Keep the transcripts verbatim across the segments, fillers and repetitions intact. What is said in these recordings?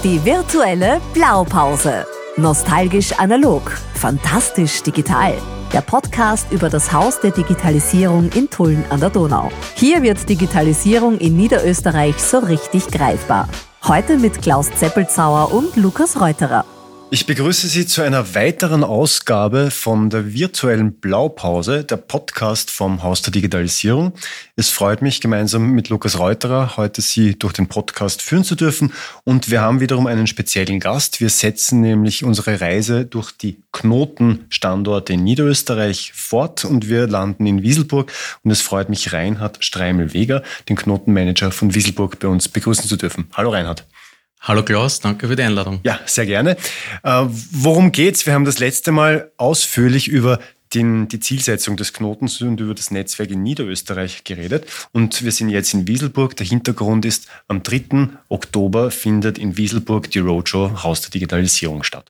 Die virtuelle Blaupause. Nostalgisch analog, fantastisch digital. Der Podcast über das Haus der Digitalisierung in Tulln an der Donau. Hier wird Digitalisierung in Niederösterreich so richtig greifbar. Heute mit Klaus Zeppelzauer und Lukas Reuterer. Ich begrüße Sie zu einer weiteren Ausgabe von der virtuellen Blaupause, der Podcast vom Haus der Digitalisierung. Es freut mich, gemeinsam mit Lukas Reuterer heute Sie durch den Podcast führen zu dürfen. Und wir haben wiederum einen speziellen Gast. Wir setzen nämlich unsere Reise durch die Knotenstandorte in Niederösterreich fort und wir landen in Wieselburg. Und es freut mich, Reinhard Streimel-Weger, den Knotenmanager von Wieselburg, bei uns begrüßen zu dürfen. Hallo Reinhard. Hallo Klaus, danke für die Einladung. Ja, sehr gerne. Äh, worum geht's? Wir haben das letzte Mal ausführlich über den, die Zielsetzung des Knotens und über das Netzwerk in Niederösterreich geredet. Und wir sind jetzt in Wieselburg. Der Hintergrund ist, am dritten Oktober findet in Wieselburg die Roadshow Haus der Digitalisierung statt.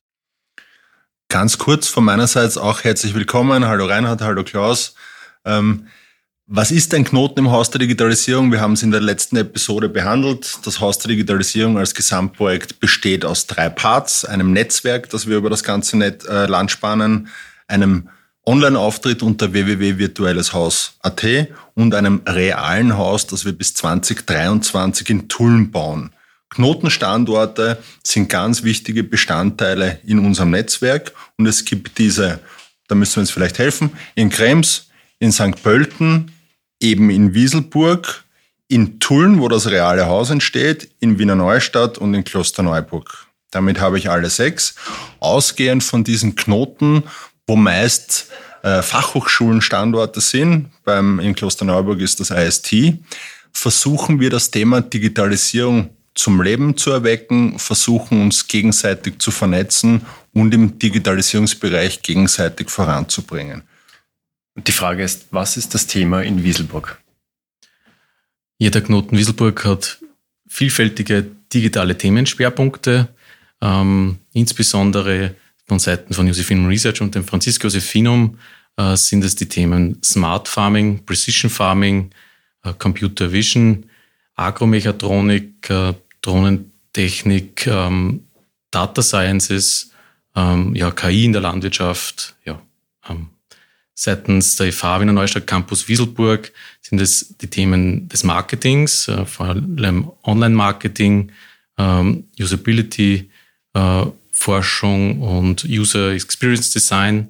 Ganz kurz von meinerseits auch herzlich willkommen. Hallo Reinhard, hallo Klaus. Ähm, Was ist ein Knoten im Haus der Digitalisierung? Wir haben es in der letzten Episode behandelt. Das Haus der Digitalisierung als Gesamtprojekt besteht aus drei Parts. Einem Netzwerk, das wir über das ganze Net, äh, Land spannen, einem Online-Auftritt unter w w w punkt virtuelles haus punkt a t und einem realen Haus, das wir bis zwanzig dreiundzwanzig in Tulln bauen. Knotenstandorte sind ganz wichtige Bestandteile in unserem Netzwerk und es gibt diese, da müssen wir uns vielleicht helfen, in Krems, in Sankt Pölten, eben in Wieselburg, in Tulln, wo das reale Haus entsteht, in Wiener Neustadt und in Klosterneuburg. Damit habe ich alle sechs. Ausgehend von diesen Knoten, wo meist äh, Fachhochschulen-Standorte sind, beim, in Klosterneuburg ist das I S T, versuchen wir das Thema Digitalisierung zum Leben zu erwecken, versuchen uns gegenseitig zu vernetzen und im Digitalisierungsbereich gegenseitig voranzubringen. Die Frage ist, was ist das Thema in Wieselburg? Ja, der Knoten Wieselburg hat vielfältige digitale Themenschwerpunkte, ähm, insbesondere von Seiten von Josephinum Research und dem Francisco Josephinum äh, sind es die Themen Smart Farming, Precision Farming, äh, Computer Vision, Agromechatronik, äh, Drohnentechnik, ähm, Data Sciences, ähm, ja, K I in der Landwirtschaft, ja, ähm, Seitens der F H Wiener Neustadt Campus Wieselburg sind es die Themen des Marketings, äh, vor allem Online-Marketing, ähm, Usability, äh, Forschung und User Experience Design.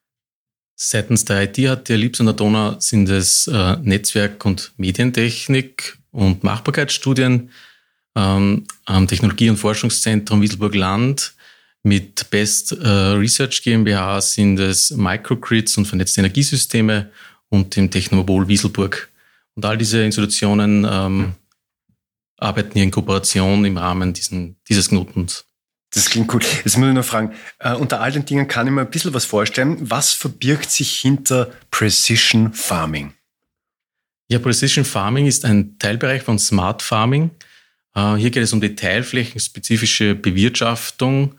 Seitens der I T H T Liebs an der Donau sind es äh, Netzwerk- und Medientechnik und Machbarkeitsstudien ähm, am Technologie- und Forschungszentrum Wieselburg-Land. Mit Best äh, Research GmbH sind es Microgrids und vernetzte Energiesysteme und dem Technomobol Wieselburg. Und all diese Institutionen ähm, arbeiten hier in Kooperation im Rahmen diesen, dieses Knotens. Das klingt cool. Jetzt muss ich noch fragen, äh, unter all den Dingen kann ich mir ein bisschen was vorstellen. Was verbirgt sich hinter Precision Farming? Ja, Precision Farming ist ein Teilbereich von Smart Farming. Äh, hier geht es um die teilflächenspezifische Bewirtschaftung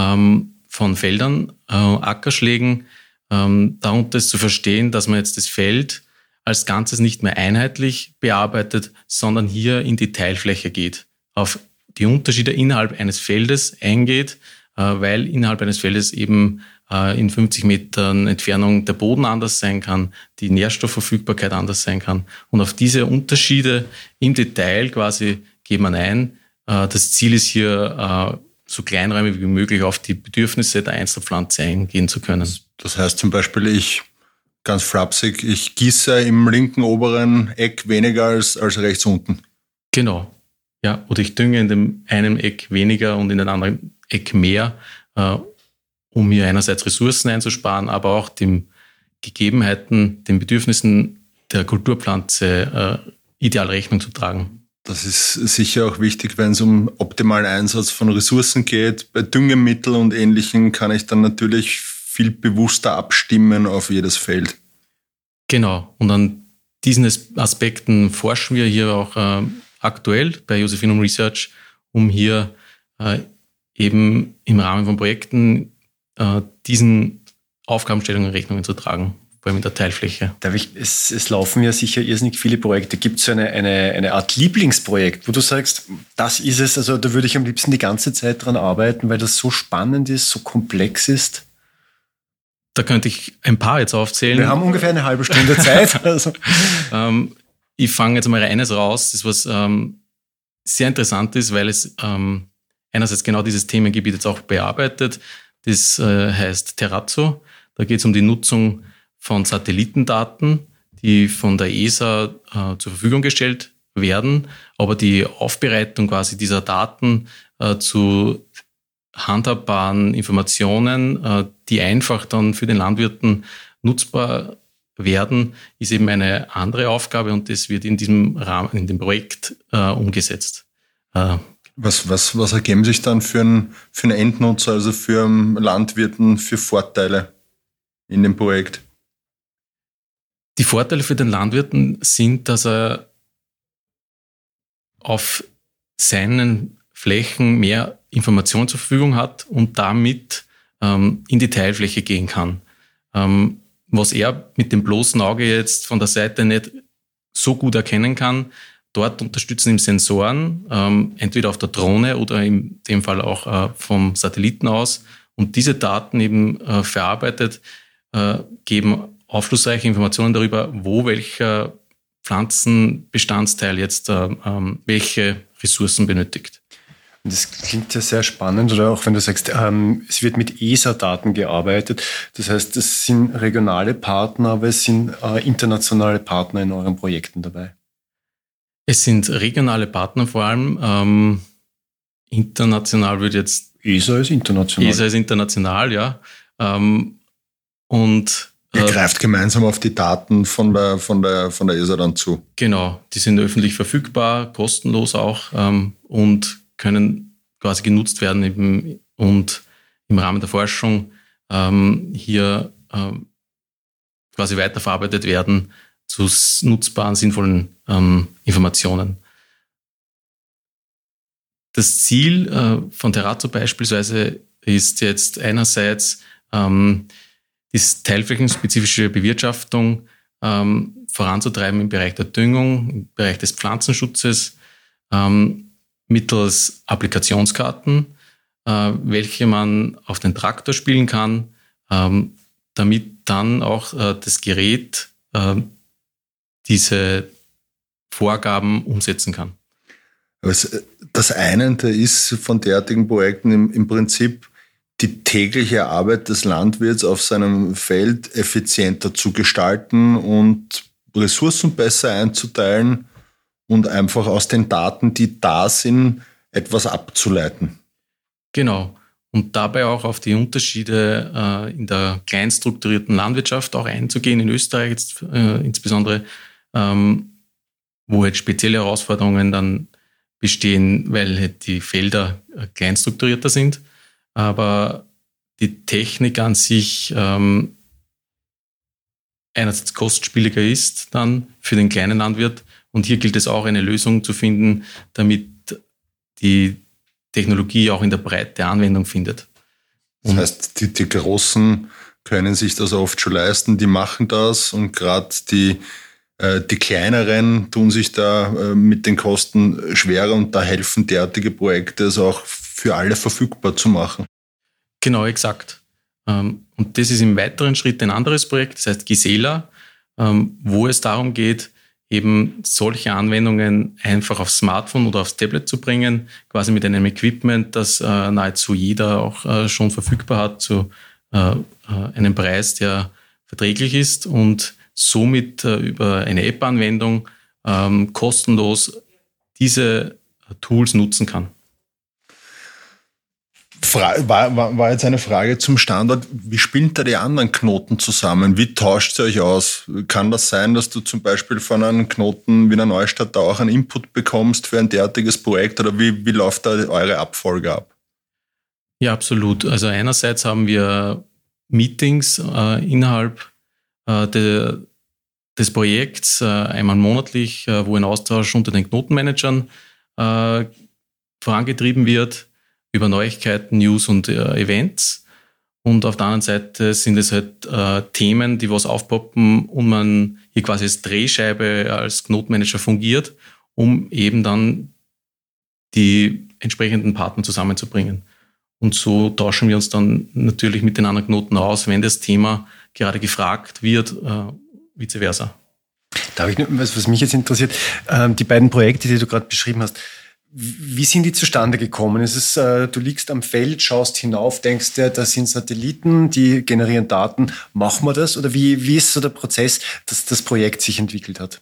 von Feldern, äh, Ackerschlägen. Ähm, darunter ist zu verstehen, dass man jetzt das Feld als Ganzes nicht mehr einheitlich bearbeitet, sondern hier in die Teilfläche geht, auf die Unterschiede innerhalb eines Feldes eingeht, äh, weil innerhalb eines Feldes eben äh, in fünfzig Metern Entfernung der Boden anders sein kann, die Nährstoffverfügbarkeit anders sein kann. Und auf diese Unterschiede im Detail quasi geht man ein. Äh, das Ziel ist hier, äh, so kleinräumig wie möglich auf die Bedürfnisse der Einzelpflanze eingehen zu können. Das heißt zum Beispiel, ich, ganz flapsig, ich gieße im linken oberen Eck weniger als, als rechts unten. Genau. Ja, oder ich dünge in dem einen Eck weniger und in dem anderen Eck mehr, äh, um hier einerseits Ressourcen einzusparen, aber auch den Gegebenheiten, den Bedürfnissen der Kulturpflanze äh, ideal Rechnung zu tragen. Das ist sicher auch wichtig, wenn es um optimalen Einsatz von Ressourcen geht. Bei Düngemittel und Ähnlichem kann ich dann natürlich viel bewusster abstimmen auf jedes Feld. Genau. Und an diesen Aspekten forschen wir hier auch äh, aktuell bei Josephinum Research, um hier äh, eben im Rahmen von Projekten äh, diesen Aufgabenstellungen Rechnungen zu tragen. vor allem in der Teilfläche. Darf ich, es, es laufen ja sicher irrsinnig viele Projekte. Gibt es so eine, eine, eine Art Lieblingsprojekt, wo du sagst, das ist es, also da würde ich am liebsten die ganze Zeit dran arbeiten, weil das so spannend ist, so komplex ist? Da könnte ich ein paar jetzt aufzählen. Wir haben ungefähr eine halbe Stunde Zeit. Also. ähm, ich fange jetzt mal eines raus, das was ähm, sehr interessant ist, weil es ähm, einerseits genau dieses Themengebiet jetzt auch bearbeitet. Das äh, heißt Terrazzo. Da geht es um die Nutzung von Satellitendaten, die von der E S A äh, zur Verfügung gestellt werden, aber die Aufbereitung quasi dieser Daten äh, zu handhabbaren Informationen, äh, die einfach dann für den Landwirten nutzbar werden, ist eben eine andere Aufgabe und das wird in diesem Rahmen, in dem Projekt äh, umgesetzt. Äh, Was, was, was ergeben sich dann für einen, für einen Endnutzer, also für einen Landwirten, für Vorteile in dem Projekt? Die Vorteile für den Landwirten sind, dass er auf seinen Flächen mehr Informationen zur Verfügung hat und damit ähm, in die Teilfläche gehen kann. Ähm, was er mit dem bloßen Auge jetzt von der Seite nicht so gut erkennen kann, dort unterstützen ihm Sensoren, ähm, entweder auf der Drohne oder in dem Fall auch äh, vom Satelliten aus. Und diese Daten eben äh, verarbeitet, äh, geben aufschlussreiche Informationen darüber, wo welcher Pflanzenbestandteil jetzt äh, ähm, welche Ressourcen benötigt. Und das klingt ja sehr spannend, oder auch wenn du sagst, ähm, es wird mit E S A-Daten gearbeitet. Das heißt, es sind regionale Partner, aber es sind äh, internationale Partner in euren Projekten dabei. Es sind regionale Partner vor allem. Ähm, international wird jetzt... E S A ist international. E S A ist international, ja. Ähm, und... Ihr greift gemeinsam auf die Daten von der, von der, von der E S A dann zu. Genau, die sind öffentlich verfügbar, kostenlos auch ähm, und können quasi genutzt werden eben und im Rahmen der Forschung ähm, hier ähm, quasi weiterverarbeitet werden zu nutzbaren, sinnvollen ähm, Informationen. Das Ziel äh, von Terrazzo beispielsweise ist jetzt einerseits ähm, die teilflächenspezifische Bewirtschaftung ähm, voranzutreiben im Bereich der Düngung, im Bereich des Pflanzenschutzes, ähm, mittels Applikationskarten, äh, welche man auf den Traktor spielen kann, ähm, damit dann auch äh, das Gerät äh, diese Vorgaben umsetzen kann. Das eine ist von derartigen Projekten im, im Prinzip die tägliche Arbeit des Landwirts auf seinem Feld effizienter zu gestalten und Ressourcen besser einzuteilen und einfach aus den Daten, die da sind, etwas abzuleiten. Genau. Und dabei auch auf die Unterschiede äh, in der kleinstrukturierten Landwirtschaft auch einzugehen, in Österreich jetzt äh, insbesondere, ähm, wo jetzt spezielle Herausforderungen dann bestehen, weil halt die Felder äh, kleinstrukturierter sind. Aber die Technik an sich ähm, einerseits kostspieliger ist dann für den kleinen Landwirt. Und hier gilt es auch, eine Lösung zu finden, damit die Technologie auch in der Breite Anwendung findet. Und das heißt, die, die Großen können sich das oft schon leisten, die machen das und gerade die, äh, die Kleineren tun sich da äh, mit den Kosten schwerer und da helfen derartige Projekte, es auch für alle verfügbar zu machen. Genau, exakt. Ähm, und das ist im weiteren Schritt ein anderes Projekt, das heißt Gisela, ähm, wo es darum geht, eben solche Anwendungen einfach aufs Smartphone oder aufs Tablet zu bringen, quasi mit einem Equipment, das äh, nahezu jeder auch äh, schon verfügbar hat, zu äh, einem Preis, der verträglich ist und somit äh, über eine App-Anwendung ähm, kostenlos diese Tools nutzen kann. War, war, war jetzt eine Frage zum Standort. Wie spielen da die anderen Knoten zusammen? Wie tauscht ihr euch aus? Kann das sein, dass du zum Beispiel von einem Knoten wie einer Neustadt da auch einen Input bekommst für ein derartiges Projekt? Oder wie, wie läuft da eure Abfolge ab? Ja, absolut. Also einerseits haben wir Meetings äh, innerhalb äh, de, des Projekts, äh, einmal monatlich, äh, wo ein Austausch unter den Knotenmanagern äh, vorangetrieben wird, über Neuigkeiten, News und äh, Events. Und auf der anderen Seite sind es halt äh, Themen, die was aufpoppen und man hier quasi als Drehscheibe als Knotenmanager fungiert, um eben dann die entsprechenden Partner zusammenzubringen. Und so tauschen wir uns dann natürlich mit den anderen Knoten aus, wenn das Thema gerade gefragt wird, äh, vice versa. Darf ich, was, was mich jetzt interessiert, ähm, die beiden Projekte, die du gerade beschrieben hast, wie sind die zustande gekommen? Ist es, äh, du liegst am Feld, schaust hinauf, denkst dir, da sind Satelliten, die generieren Daten, machen wir das? Oder wie, wie ist so der Prozess, dass das Projekt sich entwickelt hat?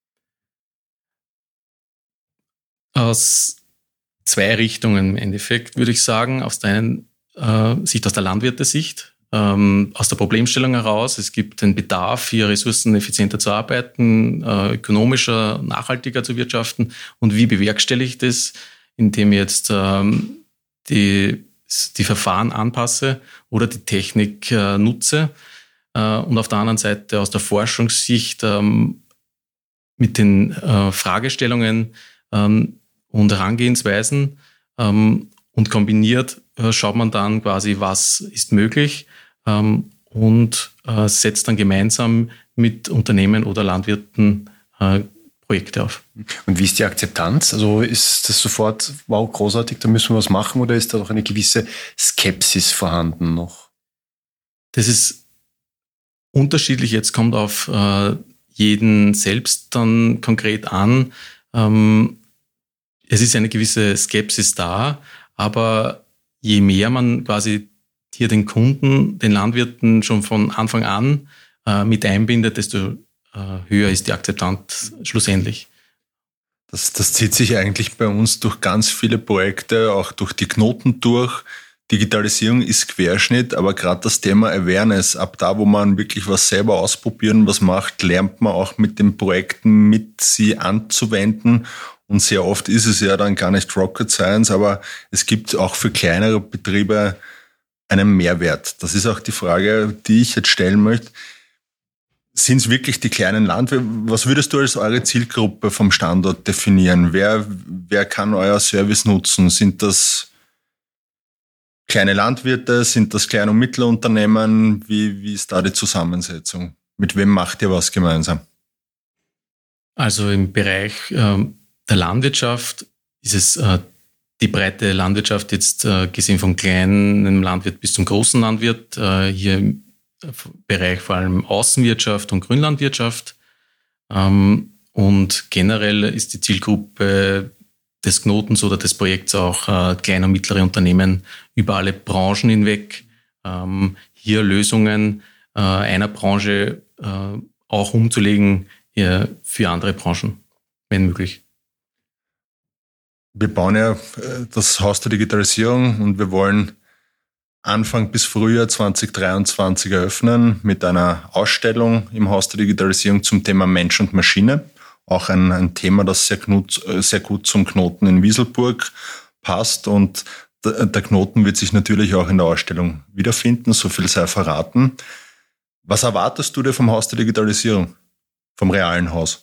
Aus zwei Richtungen im Endeffekt, würde ich sagen. Aus der einen äh, Sicht, aus der Landwirtesicht, ähm, aus der Problemstellung heraus. Es gibt den Bedarf, hier ressourceneffizienter zu arbeiten, äh, ökonomischer, nachhaltiger zu wirtschaften. Und wie bewerkstellige ich das? Indem ich jetzt ähm, die, die Verfahren anpasse oder die Technik äh, nutze. Äh, und auf der anderen Seite aus der Forschungssicht ähm, mit den äh, Fragestellungen ähm, und Herangehensweisen ähm, und kombiniert äh, schaut man dann quasi, was ist möglich ähm, und äh, setzt dann gemeinsam mit Unternehmen oder Landwirten äh, Projekte auf. Und wie ist die Akzeptanz? Also ist das sofort, wow, großartig, da müssen wir was machen, oder ist da noch eine gewisse Skepsis vorhanden noch? Das ist unterschiedlich. Jetzt kommt auf äh, jeden selbst dann konkret an. Ähm, Es ist eine gewisse Skepsis da, aber je mehr man quasi hier den Kunden, den Landwirten schon von Anfang an äh, mit einbindet, desto äh, höher ist die Akzeptanz schlussendlich. Das, das zieht sich eigentlich bei uns durch ganz viele Projekte, auch durch die Knoten durch. Digitalisierung ist Querschnitt, aber gerade das Thema Awareness, ab da, wo man wirklich was selber ausprobieren, was macht, lernt man auch mit den Projekten mit sie anzuwenden. Und sehr oft ist es ja dann gar nicht Rocket Science, aber es gibt auch für kleinere Betriebe einen Mehrwert. Das ist auch die Frage, die ich jetzt stellen möchte. Sind es wirklich die kleinen Landwirte? Was würdest du als eure Zielgruppe vom Standort definieren? Wer, wer kann euer Service nutzen? Sind das kleine Landwirte? Sind das Klein- und Mittelunternehmen? Wie, wie ist da die Zusammensetzung? Mit wem macht ihr was gemeinsam? Also im Bereich ähm der Landwirtschaft ist es äh, die breite Landwirtschaft jetzt äh, gesehen vom kleinen Landwirt bis zum großen Landwirt, äh, hier im Bereich vor allem Außenwirtschaft und Grünlandwirtschaft. Ähm, und generell ist die Zielgruppe des Knotens oder des Projekts auch äh, kleine und mittlere Unternehmen über alle Branchen hinweg. Ähm, hier Lösungen äh, einer Branche äh, auch umzulegen äh, für andere Branchen, wenn möglich. Wir bauen ja das Haus der Digitalisierung und wir wollen Anfang bis Frühjahr zwanzig dreiundzwanzig eröffnen mit einer Ausstellung im Haus der Digitalisierung zum Thema Mensch und Maschine. Auch ein, ein Thema, das sehr, knut, sehr gut zum Knoten in Wieselburg passt. Und der, der Knoten wird sich natürlich auch in der Ausstellung wiederfinden, so viel sei verraten. Was erwartest du dir vom Haus der Digitalisierung, vom realen Haus?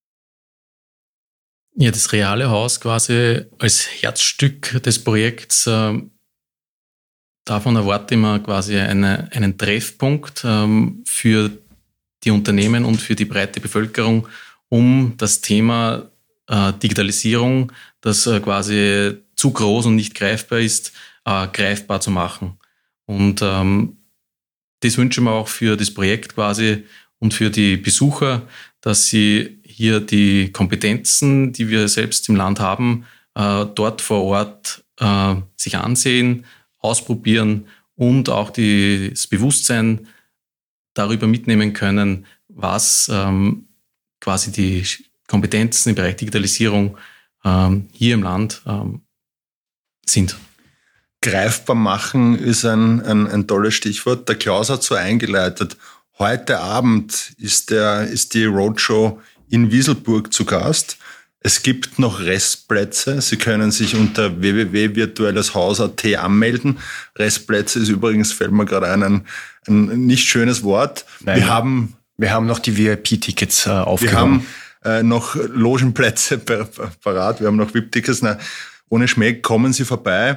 Ja, das reale Haus quasi als Herzstück des Projekts, äh, davon erwarte ich mir quasi eine, einen Treffpunkt ähm, für die Unternehmen und für die breite Bevölkerung, um das Thema äh, Digitalisierung, das äh, quasi zu groß und nicht greifbar ist, äh, greifbar zu machen. Und ähm, das wünsche ich mir auch für das Projekt quasi und für die Besucher, dass sie hier die Kompetenzen, die wir selbst im Land haben, äh, dort vor Ort äh, sich ansehen, ausprobieren und auch die, das Bewusstsein darüber mitnehmen können, was ähm, quasi die Kompetenzen im Bereich Digitalisierung ähm, hier im Land ähm, sind. Greifbar machen ist ein, ein, ein tolles Stichwort. Der Klaus hat so eingeleitet. Heute Abend ist, der, ist die Roadshow in Wieselburg zu Gast. Es gibt noch Restplätze. Sie können sich unter w w w punkt virtuelles haus punkt a t anmelden. Restplätze ist übrigens, fällt mir gerade ein, ein, ein nicht schönes Wort. Nein, wir, haben, wir haben noch die V I P-Tickets äh, aufgenommen. Wir haben äh, noch Logenplätze parat. Wir haben noch V I P-Tickets. Na, ohne Schmäh, kommen Sie vorbei.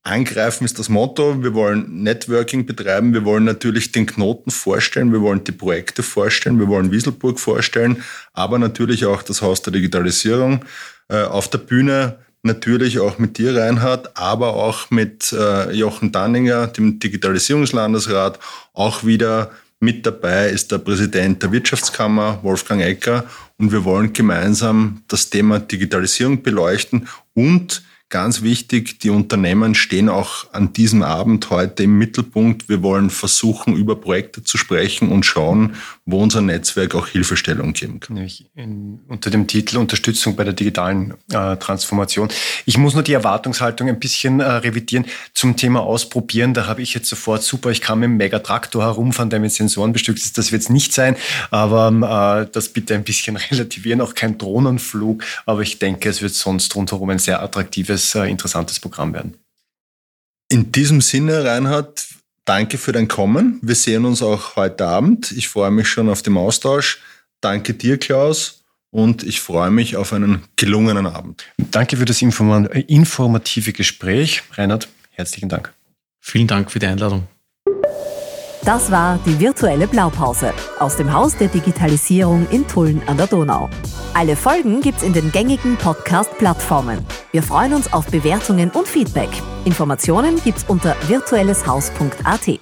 Angreifen ist das Motto. Wir wollen Networking betreiben. Wir wollen natürlich den Knoten vorstellen. Wir wollen die Projekte vorstellen. Wir wollen Wieselburg vorstellen, aber natürlich auch das Haus der Digitalisierung. Äh, auf der Bühne natürlich auch mit dir, Reinhard, aber auch mit äh, Jochen Danninger, dem Digitalisierungslandesrat. Auch wieder mit dabei ist der Präsident der Wirtschaftskammer, Wolfgang Ecker. Und wir wollen gemeinsam das Thema Digitalisierung beleuchten und ganz wichtig, die Unternehmen stehen auch an diesem Abend heute im Mittelpunkt. Wir wollen versuchen, über Projekte zu sprechen und schauen, wo unser Netzwerk auch Hilfestellung geben kann. In, unter dem Titel Unterstützung bei der digitalen äh, Transformation. Ich muss nur die Erwartungshaltung ein bisschen äh, revidieren zum Thema Ausprobieren. Da habe ich jetzt sofort, super, ich kann mit einem Megatraktor herumfahren, der mit Sensoren bestückt ist. Das wird es nicht sein, aber äh, das bitte ein bisschen relativieren. Auch kein Drohnenflug, aber ich denke, es wird sonst rundherum ein sehr attraktives, interessantes Programm werden. In diesem Sinne, Reinhard, danke für dein Kommen. Wir sehen uns auch heute Abend. Ich freue mich schon auf den Austausch. Danke dir, Klaus, und ich freue mich auf einen gelungenen Abend. Danke für das informative Gespräch. Reinhard, herzlichen Dank. Vielen Dank für die Einladung. Das war die virtuelle Blaupause aus dem Haus der Digitalisierung in Tulln an der Donau. Alle Folgen gibt's in den gängigen Podcast-Plattformen. Wir freuen uns auf Bewertungen und Feedback. Informationen gibt's unter virtuelleshaus punkt a t.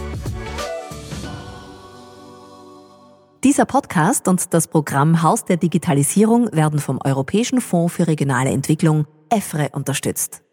Dieser Podcast und das Programm Haus der Digitalisierung werden vom Europäischen Fonds für regionale Entwicklung, E F R E, unterstützt.